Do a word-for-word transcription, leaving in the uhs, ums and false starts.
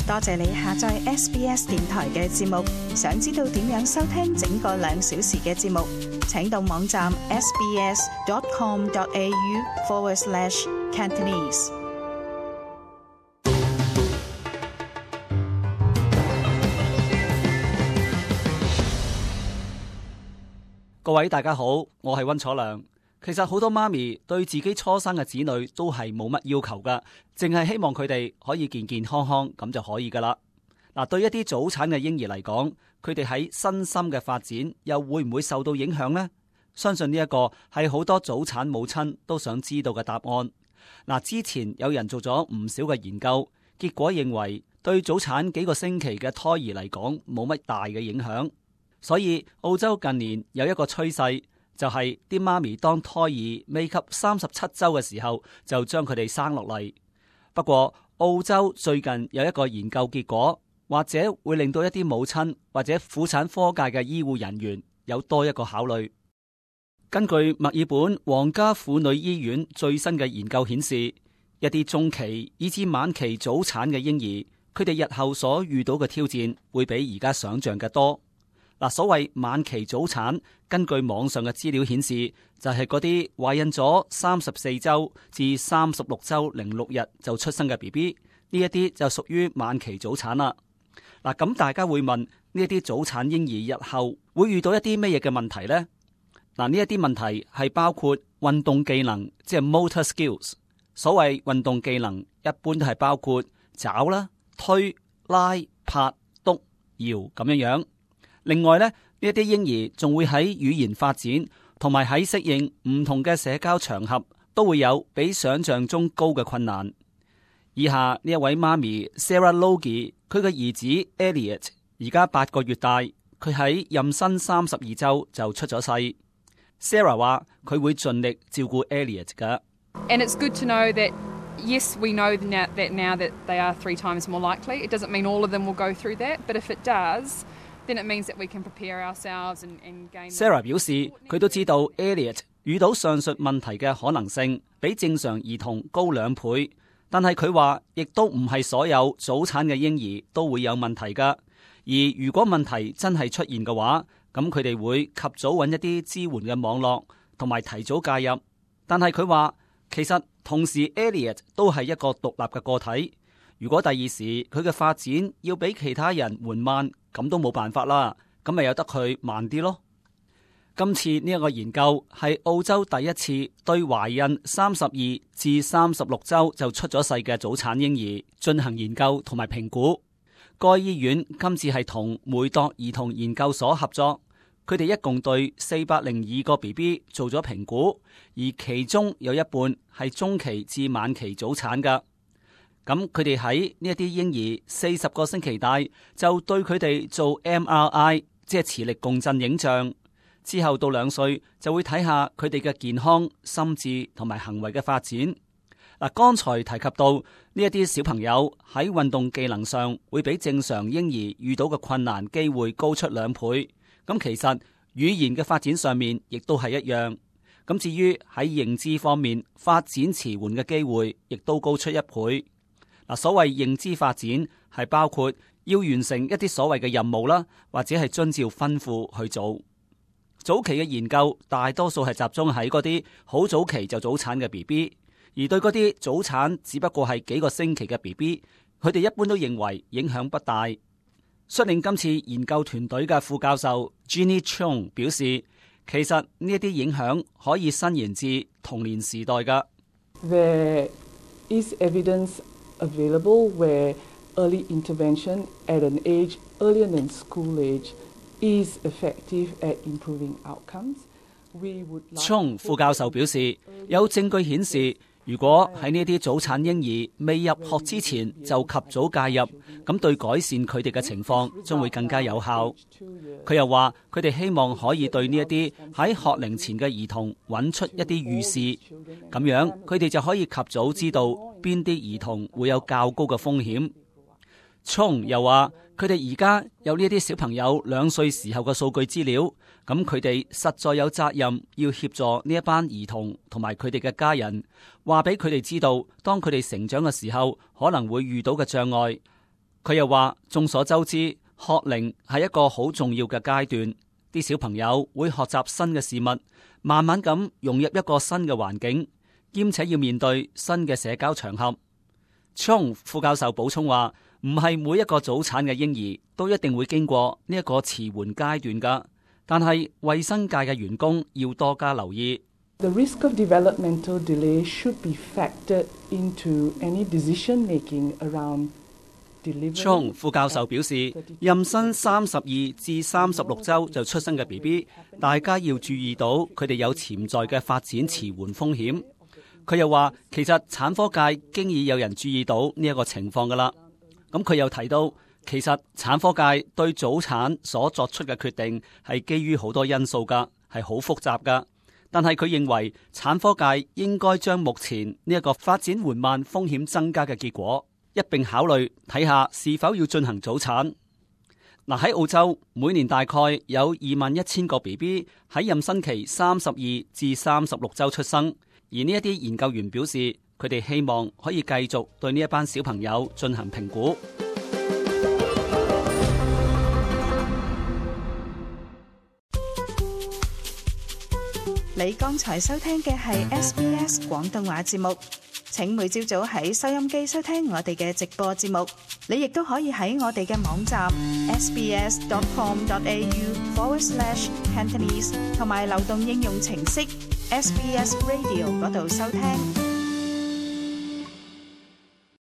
多謝你下載 S B S 電台嘅節目。想知道點樣收聽整個兩小時嘅節目，請到網站 sbs.com.au forward slash Cantonese。 各位大家好，我係溫楚良。其實好多媽咪對自己初生嘅子女都係冇乜要求噶，淨係希望佢哋可以健健康康咁就可以噶啦。嗱，對一啲早產嘅嬰兒嚟講，佢哋喺身心嘅發展又會唔會受到影響呢？相信呢一個係好多早產母親都想知道嘅答案。嗱，之前有人做咗唔少嘅研究，結果認為對早產幾個星期嘅胎兒嚟講冇乜大嘅影響。所以澳洲近年有一個趨勢，就係啲媽咪當胎兒未及三十七周嘅時候，就將佢哋生落嚟。不過澳洲最近有一個研究結果，或者會令到一啲母親或者婦產科界嘅醫護人員有多一個考慮。根據墨爾本皇家婦女醫院最新嘅研究顯示，一啲中期以至晚期早產嘅嬰兒，佢哋日後所遇到嘅挑戰會比而家想象嘅多。嗱，所謂晚期早產，根據網上嘅資料顯示，就係嗰啲懷孕咗三十四周至三十六周零六日就出生嘅 B B， 呢一啲就屬於晚期早產啦。嗱，咁大家會問，呢一啲早產嬰兒日後會遇到一啲咩嘢嘅問題呢？嗱，呢一啲問題係包括運動技能，即係 motor skills。所謂運動技能，一般都係包括抓啦、推、拉、拍、篤、搖咁樣樣。另外咧，呢一啲嬰兒仲會喺語言發展同埋喺適應唔同嘅社交場合都會有比想象中高嘅困難。以下呢一位媽咪 Sarah Logie， 佢嘅兒子 Elliot 而家八個月大，佢喺妊娠三十二周就出咗世。Sarah 話佢會盡力照顧 Elliot 㗎。 And it's good to know that yes, we know now that now that they are three times more likely. It doesn't mean all of them will go through that, but if it does, then it means that we can prepare ourselves and, and gain. Sarah 表示佢都知道 Elliot 遇到上述問題嘅可能性比正常兒童高兩倍，但係佢話亦都唔係所有早產嘅嬰兒都會有問題噶。而如果問題真係出現嘅話，咁佢哋會及早揾一啲支援嘅網絡同埋提早介入。但係佢話其實同時 Elliot 都係一個獨立嘅個體。如果第二時佢嘅發展要比其他人緩慢，咁都冇辦法啦，咁咪由得佢慢啲咯。今次呢一個研究係澳洲第一次對懷孕三十二至三十六周就出咗世嘅早產嬰兒進行研究同埋評估。該醫院今次係同梅鐸兒童研究所合作，佢哋一共對四百零二個 B B 做咗評估，而其中有一半係中期至晚期早產噶。咁佢哋喺呢一啲嬰兒四十個星期大就對佢哋做 M R I， 即係磁力共振影像，之後到兩歲就會睇下佢哋嘅健康、心智同埋行為嘅發展。嗱，剛才提及到呢一啲小朋友喺運動技能上會比正常嬰兒遇到嘅困難機會高出兩倍。咁其實語言嘅發展上面亦都係一樣。咁至於喺認知方面發展遲緩嘅機會亦都高出一倍。嗱，所謂認知發展係包括要完成一啲所謂嘅任務啦，或者係遵照吩咐去做。早期嘅研究大多數係集中喺嗰啲好早期就早產嘅 B B， 而對嗰啲早產只不過係幾個星期嘅 B B， 佢哋一般都認為影響不大。率領今次研究團隊嘅副教授 Jenny Chung 表示，其實呢一啲影響可以伸延至童年時代㗎。 There is evidence available where early intervention at an age earlier than school age is effective at improving outcomes. We would like 聰副教授表示，有證據顯示，如果喺呢啲早產嬰兒未入學之前就及早介入，咁對改善佢哋嘅情況將會更加有效。佢又話，佢哋希望可以對呢一啲喺學齡前嘅兒童揾出一啲預示，咁樣佢哋就可以及早知道邊啲兒童會有較高嘅風險。聰又話，佢哋而家有呢啲小朋友兩歲時候嘅數據資料，咁佢哋實在有責任要協助呢一班兒童同埋佢哋嘅家人，話俾佢哋知道，當佢哋成長嘅時候可能會遇到嘅障礙。 佢又話，眾所周知，學齡係一個好重要嘅階段，啲小朋友會學習新嘅事物，慢慢咁融入一個新嘅環境，兼且要面對新嘅社交場合。Chong 副教授補充話，唔係每一個早產嘅嬰兒都一定會經過呢一個遲緩階段噶，但係衛生界嘅員工要多加留意。 The risk of developmental delay should be factored into any decision making around delivery. Chong 副教授表示，妊娠三十二至三十六週就出生嘅 B B， 大家要注意到佢哋有潛在嘅發展遲緩風險。佢又話，其實產科界經已有人注意到呢一個情況噶啦。咁佢又提到，其實產科界對早產所作出嘅決定係基於好多因素噶，係好複雜噶。但係佢認為產科界應該將目前呢一個發展緩慢、風險增加嘅結果一併考慮，睇下是否要進行早產。嗱，喺澳洲每年大概有二萬一千個 B B 喺妊娠期三十二至三十六週出生。而呢一啲研究員表示，佢哋希望可以繼續對呢一班小朋友進行評估。 你剛才收聽嘅係 S B S 廣東話節目，請每朝早喺收音機收聽我哋嘅直播節目。你亦都可以喺我哋嘅網站 sbs.com.au forward slash Cantonese 同埋流動應用程式 S B S Radio 嗰度收聽。